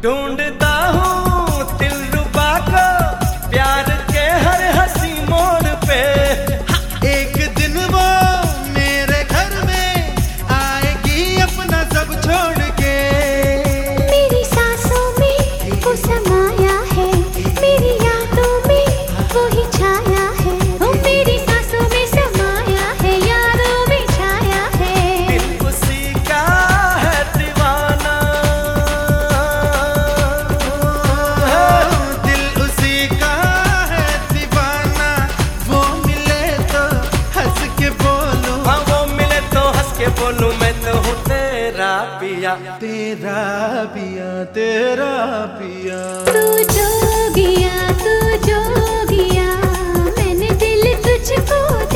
ढूंढता हूँ दिलरुबा को प्यार के हर हंसी मोड़ पे। एक दिन वो मेरे घर में आएगी अपना सब छोड़ के। मेरी सांसों में वो समाया है, मेरी यादों में वो ही छाया है। वो मेरी सांसों में समाया है, यादों में छाया है। दिल उसी का है दीवाना, दिल उसी का है दीवाना। वो मिले तो हंस के बोलूं, हाँ वो मिले तो हंस के बोलूं मैं तो हूँ तेरा पिया। तेरा पिया तेरा पिया। तू जोगिया मैंने दिल तुझको